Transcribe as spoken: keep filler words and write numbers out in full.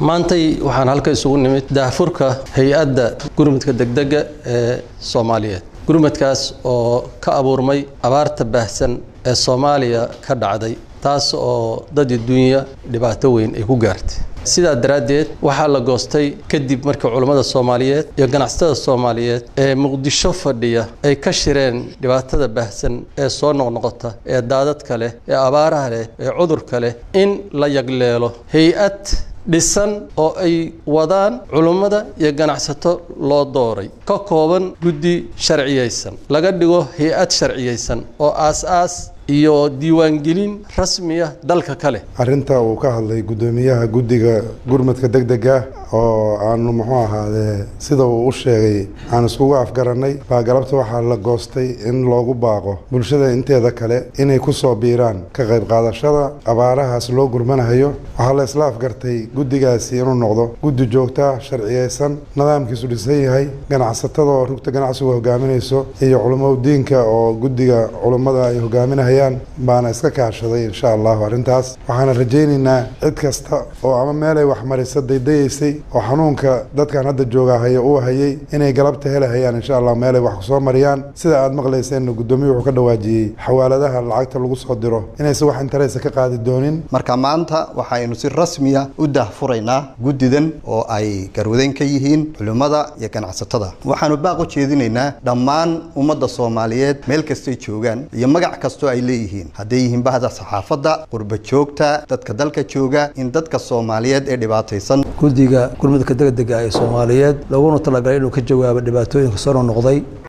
maantay waxaan halka isugu nimid daahfurka hay'adda gurmadka degdega ee Soomaaliyeed gurmadkaas oo ka abuurmay abaarta baahsan ee Soomaaliya ka dhacday taas oo dad dunya dhibaato weyn ay ku gaartay sidaa daraadeed waxa la goostay kadib markii culimada Soomaaliyeed iyo ganacsatada Soomaaliyeed ee Muqdisho fadhiya ay ka shireen dhibaatada baahsan ee soo noqnoqota ee daadadka leh ee abaaraha leh ee cudurka leh in la yagleelo hay'ad dhisan oo ay wadaan culimada iyo ganacsato loo dooray ka kooban guddi sharciyeysan laga dhigo hay'ad sharciyeysan oo aas-aas iyo diiwaan gelin rasmi ah dalka kale arinta uu ka hadlay gudoomiyaha guddiga gurmadka degdega oo aanu muxuu ahaadee sida uu u sheegay aan isku afgaranay baa galabta waxa la goostay in loogu baaqo bulshada inteeda kale inay ku soo biiraan ka qayb qaadashada abaarahaas loo gurmanayo waxa la isla afgartay guddigaasi inuu noqdo guddi joogta sharciyeysan nidaamkiisu dhisan yahay ganacsatada oo rugta ganacsiga hogaaminayso iyo culimada diinka oo guddiga culimada ay hogaaminayaan baana iska kaashaday insha Allah arintaas waxaan rajaynaynaa cid kasta oo ama meel ay wax marisay daydaysay oo xanuunka dadkan hadda jooga haya uu hayay inay galabta helayaan insha Allah meel ay wax ku soo mariyaan sida aad maqlayseen gudoomiyaha wuxuu ka dhawaajiyay xawaaladaha lacagta lagu soo diro inay si wax interest ka qaadi doonin marka maanta waxaynu si rasmi ah u daahfuraynaa guddidan oo ay garwadeen ka yihiin culimada iyo ganacsatada waxaanu baaq u jeedinaynaa dhammaan ummadda Soomaaliyeed meel kasta ay joogaan iyo magac kasto ay leeyihiin haday yihiin bahda saxaafadda qurba joogta dadka dalka jooga in dadka Soomaaliyeed ee dhibaataysan guddiga gurmadka degdega ee Soomaaliyeed laguna talagalay inuu ka jawaabo dhibaatooyinka soo noqday